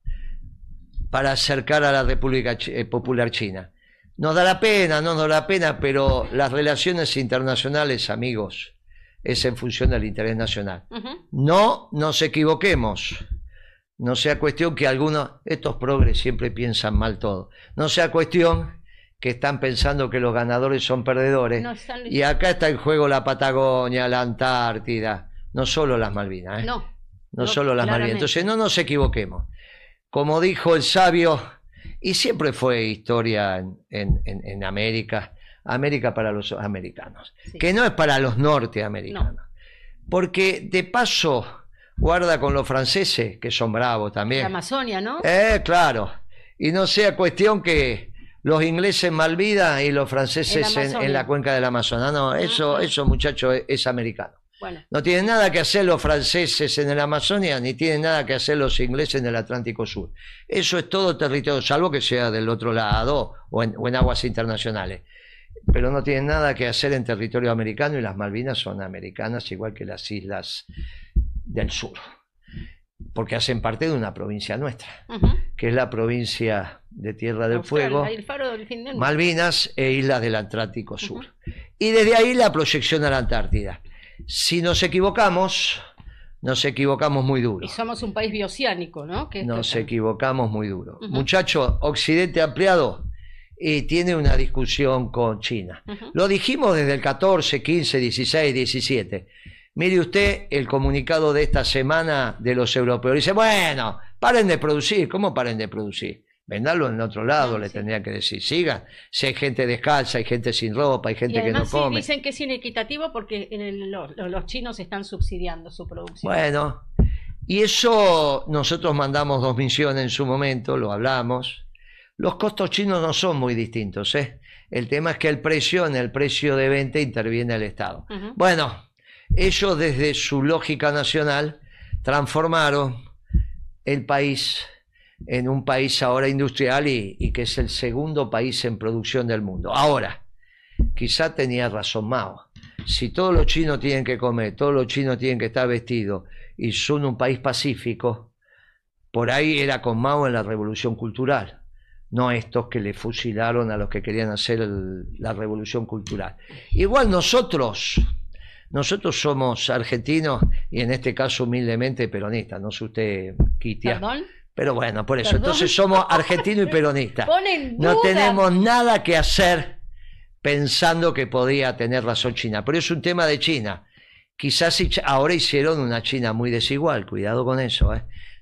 para acercar a la República Popular China. Nos da la pena, no nos da la pena, pero las relaciones internacionales, amigos, es en función del interés nacional. Uh-huh. No nos equivoquemos. No sea cuestión que algunos, estos progres siempre piensan mal todo. No sea cuestión que están pensando que los ganadores son perdedores. No están... Y acá está en juego la Patagonia, la Antártida, no solo las Malvinas. ¿eh? No, no, no solo las claramente. Malvinas. Entonces no nos equivoquemos. Como dijo el sabio, y siempre fue historia en, en, en, en América, América para los americanos, sí. que no es para los norteamericanos. No. Porque de paso, guarda con los franceses, que son bravos también. La Amazonia, ¿no? Eh, claro. Y no sea cuestión que los ingleses en Malvinas y los franceses en, en la cuenca del Amazonas. No, eso, uh-huh. eso muchacho, es, es americano. Bueno. No tienen nada que hacer los franceses en el Amazonia, ni tienen nada que hacer los ingleses en el Atlántico Sur. Eso es todo territorio, salvo que sea del otro lado o en, o en aguas internacionales. Pero no tienen nada que hacer en territorio americano y las Malvinas son americanas, igual que las islas del sur. Porque hacen parte de una provincia nuestra, uh-huh. que es la provincia de Tierra del Australia, Fuego, el faro del fin del mundo. Malvinas e islas del Atlántico Sur. Uh-huh. Y desde ahí la proyección a la Antártida. Si nos equivocamos, nos equivocamos muy duro. Y somos un país bioceánico, ¿no? Que nos está... equivocamos muy duro. Uh-huh. Muchachos, Occidente ampliado y tiene una discusión con China. Uh-huh. Lo dijimos desde el catorce, quince, dieciséis, diecisiete. Mire usted el comunicado de esta semana de los europeos. Dice, bueno, paren de producir. ¿Cómo paren de producir? Vendarlo en otro lado, ah, le sí. tendría que decir. Sigan. Si hay gente descalza, hay gente sin ropa, hay gente y además, que no come. Sí, dicen que es inequitativo porque en el, los, los chinos están subsidiando su producción. Bueno, y eso nosotros mandamos dos misiones en su momento, lo hablamos. Los costos chinos no son muy distintos, ¿eh? El tema es que el precio, en el precio de venta interviene el Estado. Uh-huh. Bueno, ellos desde su lógica nacional transformaron el país en un país ahora industrial y, y que es el segundo país en producción del mundo. Ahora, quizá tenía razón Mao. Si todos los chinos tienen que comer, todos los chinos tienen que estar vestidos y son un país pacífico, por ahí era con Mao en la revolución cultural, no estos que le fusilaron a los que querían hacer el, la revolución cultural. Igual nosotros... Nosotros somos argentinos y en este caso humildemente peronistas, no sé usted, Kitia. ¿Perdón? Pero bueno, por eso. ¿Perdón? Entonces somos argentinos y peronistas. No tenemos nada que hacer pensando que podía tener razón China. Pero es un tema de China. Quizás ahora hicieron una China muy desigual, cuidado con eso, ¿eh?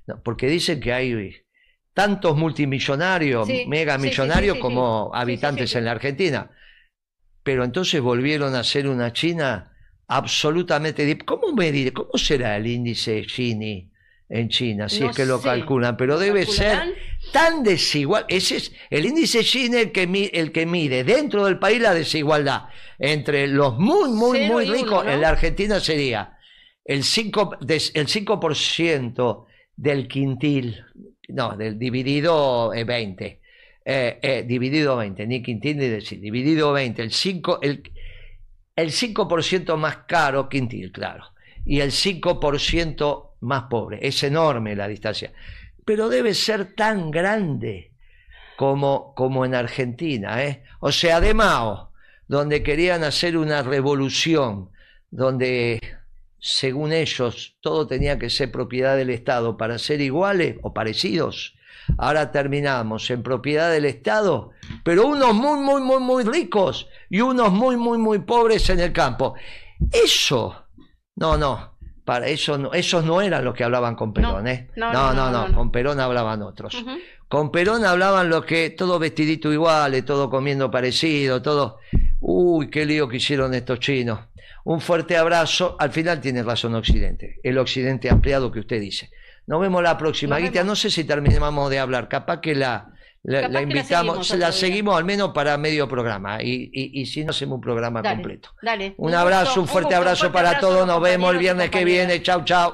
No, porque dicen que hay tantos multimillonarios, Sí, megamillonarios, sí, sí, sí, sí, como sí. habitantes Sí, sí, sí. en la Argentina. Pero entonces volvieron a ser una China absolutamente... ¿Cómo medir? ¿Cómo será el índice Gini en China? Si No es que lo sé, calculan, pero ¿lo debe calcularán? ser tan desigual. Ese es el índice Gini el que, mi- el que mide dentro del país la desigualdad entre los muy, muy, Cero muy y uno, ricos. ¿no? En la Argentina sería el cinco, des- el cinco por ciento del quintil, no, del dividido eh, veinte. Eh, eh, dividido veinte, ni quintil ni decir, dividido veinte, el cinco, el, el cinco por ciento más caro, quintil, claro, y el cinco por ciento más pobre. Es enorme la distancia, pero debe ser tan grande como, como en Argentina, ¿eh? O sea, de Mao, donde querían hacer una revolución, donde, según ellos, todo tenía que ser propiedad del Estado para ser iguales o parecidos. Ahora terminamos en propiedad del Estado, pero unos muy, muy, muy, muy ricos y unos muy, muy, muy pobres en el campo. Eso, no, no, para eso no, esos no eran los que hablaban con Perón, No, ¿eh? no, No, no, no, no, no, no, no. con Perón hablaban otros. Ujú. Con Perón hablaban los que, todo vestidito iguales, todo comiendo parecido, todo... Uy, qué lío que hicieron estos chinos. Un fuerte abrazo. Al final tiene razón Occidente, el Occidente ampliado que usted dice. Nos vemos la próxima, Nos Guita. vemos. No sé si terminamos de hablar, capaz que la, la, Capaz la que la invitamos, seguimos se la otro día. seguimos al menos para medio programa, y, y, y si no, hacemos un programa Dale, completo. dale. Un Un abrazo, gusto, un fuerte un gusto, abrazo un fuerte para abrazo a todos. los Nos vemos el compañeros y viernes que compañeras. viene. Chau, chau.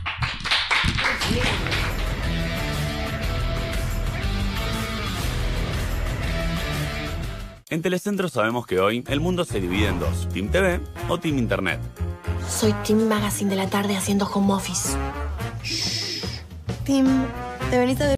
En Telecentro sabemos que hoy el mundo se divide en dos, Team T V o Team Internet. Soy Team Magazine de la tarde haciendo home office. Team, ¿te venís a ver?